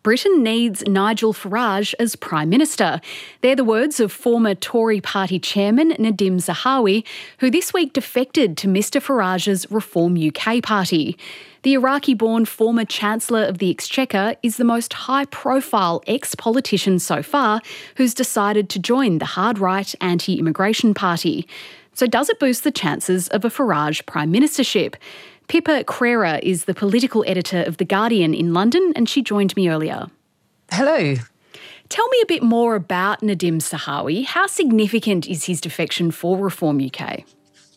Britain needs Nigel Farage as Prime Minister. They're the words of former Tory party chairman Nadhim Zahawi, who this week defected to Mr Farage's Reform UK party. The Iraqi-born former Chancellor of the Exchequer is the most high-profile ex-politician so far who's decided to join the hard-right anti-immigration party. So does it boost the chances of a Farage prime ministership? Pippa Crerar is the political editor of The Guardian in London, and she joined me earlier. Hello. Tell me a bit more about Nadhim Zahawi. How significant is his defection for Reform UK?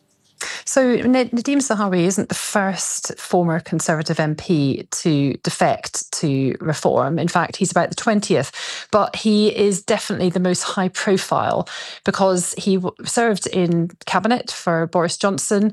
So Nadhim Zahawi isn't the first former Conservative MP to defect to Reform. In fact, he's about the 20th, but he is definitely the most high profile because he served in cabinet for Boris Johnson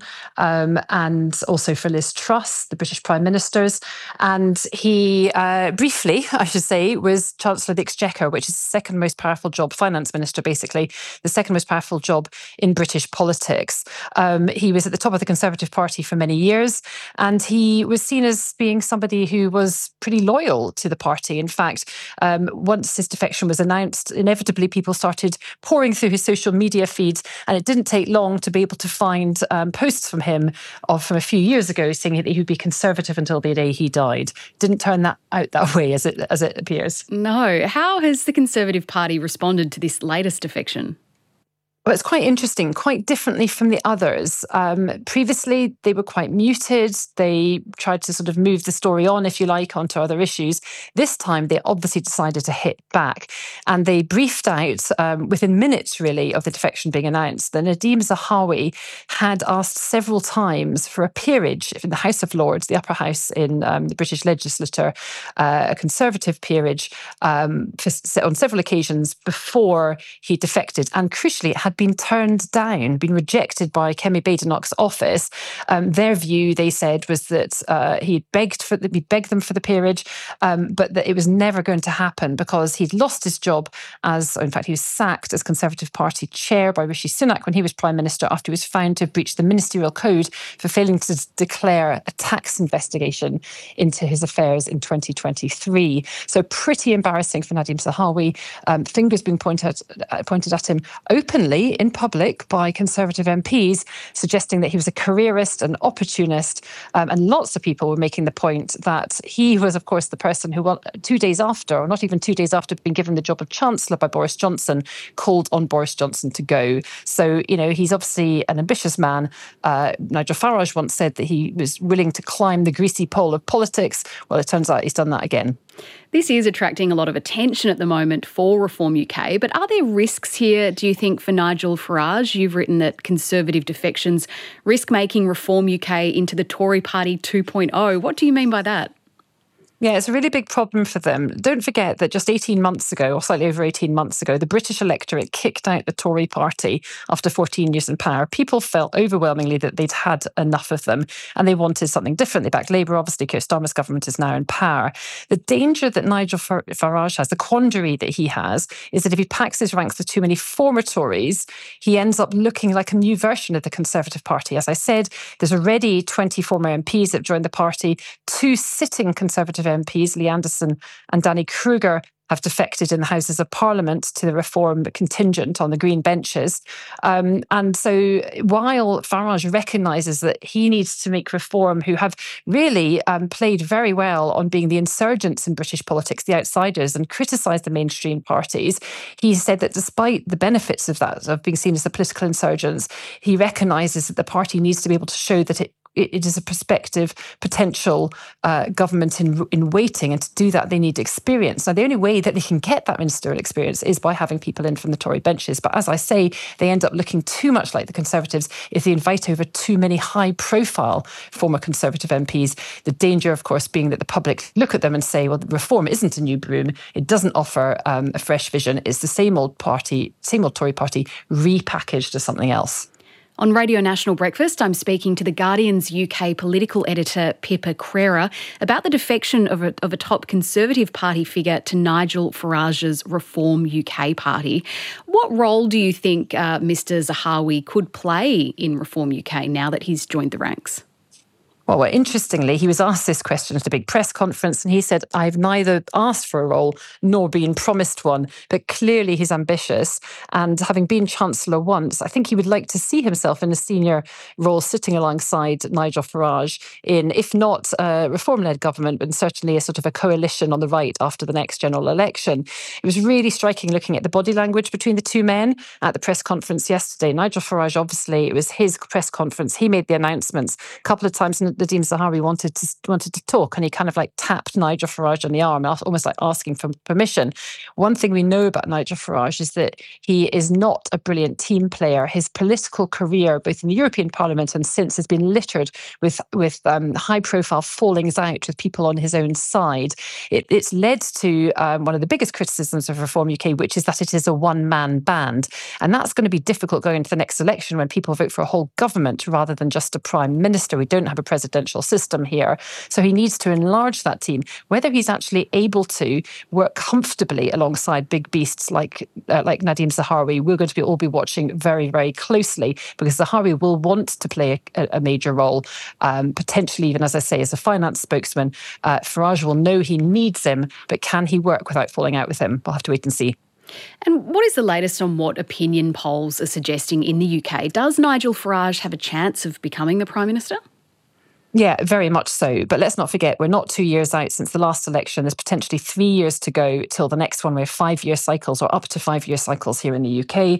and also for Liz Truss, the British Prime Ministers. And he briefly, I should say, was Chancellor of the Exchequer, which is the second most powerful job, Finance Minister basically, the second most powerful job in British politics. He was at the top of the Conservative Party for many years, and he was seen as being somebody who was pretty loyal to the party. In fact, once his defection was announced, inevitably people started pouring through his social media feeds, and it didn't take long to be able to find posts from him from a few years ago saying that he would be Conservative until the day he died. Didn't turn that out that way, as it appears. No. How has the Conservative Party responded to this latest defection? Well, it's quite interesting, quite differently from the others. Previously, they were quite muted. They tried to sort of move the story on, if you like, onto other issues. This time, they obviously decided to hit back. And they briefed out, within minutes, really, of the defection being announced, that Nadhim Zahawi had asked several times for a peerage in the House of Lords, the upper house in the British legislature, a Conservative peerage, on several occasions before he defected. And crucially, it had been turned down, been rejected by Kemi Badenoch's office. Their view, they said, was that he'd begged them for the peerage, but that it was never going to happen because he'd lost his job in fact, he was sacked as Conservative Party chair by Rishi Sunak when he was Prime Minister after he was found to have breached the ministerial code for failing to declare a tax investigation into his affairs in 2023. So pretty embarrassing for Nadhim Zahawi. Fingers being pointed at him openly in public by Conservative MPs, suggesting that he was a careerist, an opportunist, and lots of people were making the point that he was, of course, the person who 2 days after, or not even 2 days after being given the job of Chancellor by Boris Johnson, called on Boris Johnson to go. So, he's obviously an ambitious man. Nigel Farage once said that he was willing to climb the greasy pole of politics. Well, it turns out he's done that again. This is attracting a lot of attention at the moment for Reform UK, but are there risks here, do you think, for Nigel Farage? You've written that Conservative defections risk making Reform UK into the Tory Party 2.0. What do you mean by that? Yeah, it's a really big problem for them. Don't forget that just 18 months ago, or slightly over 18 months ago, the British electorate kicked out the Tory party after 14 years in power. People felt overwhelmingly that they'd had enough of them and they wanted something different. They backed Labour. Obviously, Keir Starmer's government is now in power. The danger that Nigel Farage has, the quandary that he has, is that if he packs his ranks with too many former Tories, he ends up looking like a new version of the Conservative Party. As I said, there's already 20 former MPs that have joined the party, 2 sitting Conservative MPs, Lee Anderson and Danny Kruger, have defected in the Houses of Parliament to the Reform contingent on the Green benches. And so while Farage recognises that he needs to make Reform, who have really played very well on being the insurgents in British politics, the outsiders, and criticised the mainstream parties, he said that despite the benefits of that, of being seen as the political insurgents, he recognises that the party needs to be able to show that it is a prospective potential government in waiting, and to do that they need experience. Now, the only way that they can get that ministerial experience is by having people in from the Tory benches. But as I say, they end up looking too much like the Conservatives if they invite over too many high-profile former Conservative MPs. The danger, of course, being that the public look at them and say, well, Reform isn't a new broom. It doesn't offer a fresh vision. It's the same old party, same old Tory party, repackaged as something else. On Radio National Breakfast, I'm speaking to The Guardian's UK political editor, Pippa Crerar, about the defection of a top Conservative Party figure to Nigel Farage's Reform UK party. What role do you think Mr Zahawi could play in Reform UK now that he's joined the ranks? Well, interestingly, he was asked this question at a big press conference and he said, I've neither asked for a role nor been promised one, but clearly he's ambitious. And having been Chancellor once, I think he would like to see himself in a senior role sitting alongside Nigel Farage in, if not a reform-led government, but certainly a sort of a coalition on the right after the next general election. It was really striking looking at the body language between the two men at the press conference yesterday. Nigel Farage, obviously, it was his press conference. He made the announcements a couple of times. Nadeem Zahawi wanted to talk, and he kind of like tapped Nigel Farage on the arm, almost like asking for permission. One thing we know about Nigel Farage is that he is not a brilliant team player. His political career, both in the European Parliament and since, has been littered with high-profile fallings out with people on his own side. It's led to one of the biggest criticisms of Reform UK, which is that it is a one-man band, and that's going to be difficult going into the next election when people vote for a whole government rather than just a prime minister. We don't have a presidential system here. So he needs to enlarge that team. Whether he's actually able to work comfortably alongside big beasts like Nadeem Zahawi, we're going to all be watching very, very closely, because Zahawi will want to play a major role, potentially even, as I say, as a finance spokesman. Farage will know he needs him, but can he work without falling out with him? We'll have to wait and see. And what is the latest on what opinion polls are suggesting in the UK? Does Nigel Farage have a chance of becoming the Prime Minister? Yeah, very much so. But let's not forget, we're not 2 years out since the last election. There's potentially 3 years to go till the next one. We have 5-year cycles, or up to 5-year cycles here in the UK.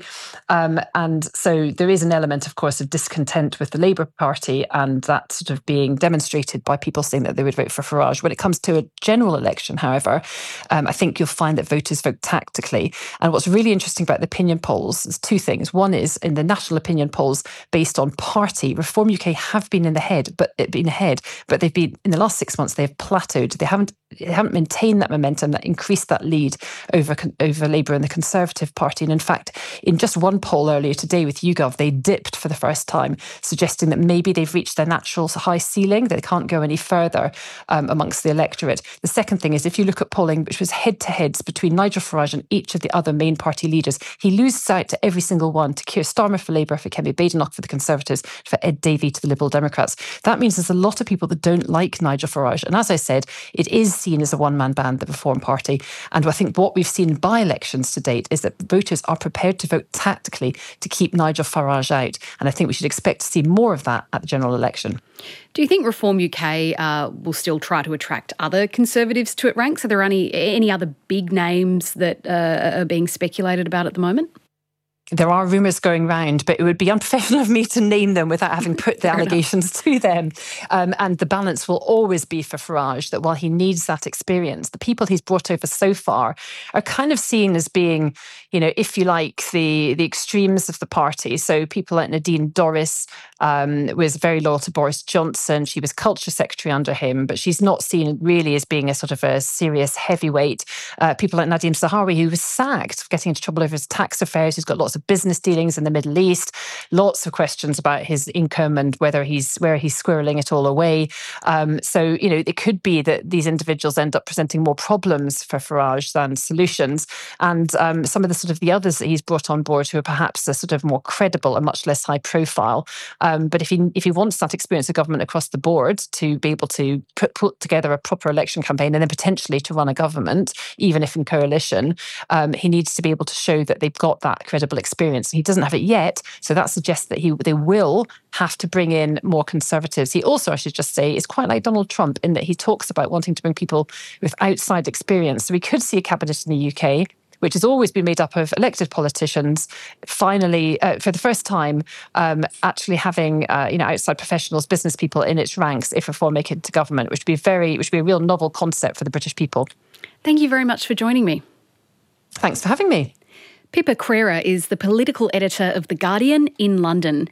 And so there is an element, of course, of discontent with the Labour Party, and that sort of being demonstrated by people saying that they would vote for Farage. When it comes to a general election, however, I think you'll find that voters vote tactically. And what's really interesting about the opinion polls is two things. One is in the national opinion polls based on party, Reform UK have been in the head, but they've been, in the last 6 months, they've plateaued. They haven't maintained that momentum, that increased that lead over Labour and the Conservative Party. And in fact, in just one poll earlier today with YouGov, they dipped for the first time, suggesting that maybe they've reached their natural high ceiling, that they can't go any further amongst the electorate. The second thing is, if you look at polling, which was head-to-heads between Nigel Farage and each of the other main party leaders, he loses out to every single one, to Keir Starmer for Labour, for Kemi Badenoch for the Conservatives, for Ed Davey to the Liberal Democrats. That means there's a lot of people that don't like Nigel Farage. And as I said, it is seen as a one-man band, the Reform Party. And I think what we've seen in by-elections to date is that voters are prepared to vote tactically to keep Nigel Farage out. And I think we should expect to see more of that at the general election. Do you think Reform UK will still try to attract other Conservatives to its ranks? Are there any other big names that are being speculated about at the moment? There are rumours going round, but it would be unprofessional of me to name them without having put the allegations to them. And the balance will always be for Farage, that while he needs that experience, the people he's brought over so far are kind of seen as being, if you like, the extremes of the party. So people like Nadine Dorries was very loyal to Boris Johnson. She was Culture Secretary under him, but she's not seen really as being a sort of a serious heavyweight. People like Nadeem Zahawi, who was sacked for getting into trouble over his tax affairs, who's got lots of business dealings in the Middle East, lots of questions about his income and where he's squirreling it all away. So, it could be that these individuals end up presenting more problems for Farage than solutions. And some of the sort of the others that he's brought on board who are perhaps a sort of more credible and much less high profile. But if he wants that experience of government across the board to be able to put together a proper election campaign and then potentially to run a government, even if in coalition, he needs to be able to show that they've got that credible experience. He doesn't have it yet, so that suggests that they will have to bring in more Conservatives. He also, I should just say, is quite like Donald Trump in that he talks about wanting to bring people with outside experience. So we could see a cabinet in the UK which has always been made up of elected politicians, finally, for the first time, actually having outside professionals, business people in its ranks if Reform make it to government, which would be a real novel concept for the British people. Thank you very much for joining me. Thanks for having me. Pippa Crerar is the political editor of The Guardian in London.